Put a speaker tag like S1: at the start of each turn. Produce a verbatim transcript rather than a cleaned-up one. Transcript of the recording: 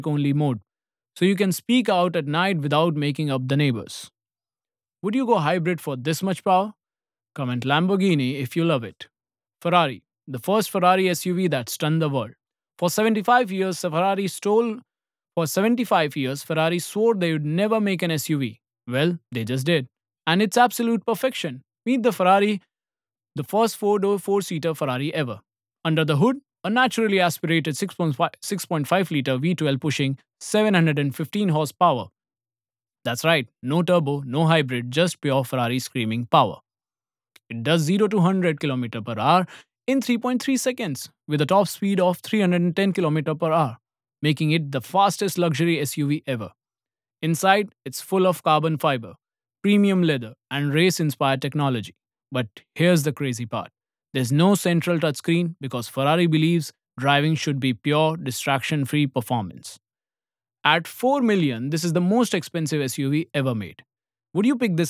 S1: only mode, so you can speak out at night without making up the neighbors. Would you go hybrid for this much power? Comment Lamborghini if you love it. Ferrari, the first Ferrari S U V that stunned the world. For seventy-five years, Ferrari stole for seventy-five years, Ferrari swore they would never make an S U V. Well, they just did. And it's absolute perfection. Meet the Ferrari, the first four-door, four-seater Ferrari ever. Under the hood, a naturally aspirated six point five, six point five liter V twelve pushing seven hundred fifteen horsepower. That's right, no turbo, no hybrid, just pure Ferrari screaming power. It does zero to one hundred kilometers per hour in three point three seconds with a top speed of three hundred ten kilometers per hour, making it the fastest luxury S U V ever. Inside, it's full of carbon fiber, premium leather, and race inspired technology. But here's the crazy part, there's no central touchscreen because Ferrari believes driving should be pure, distraction free performance. At four million, this is the most expensive S U V ever made. Would you pick this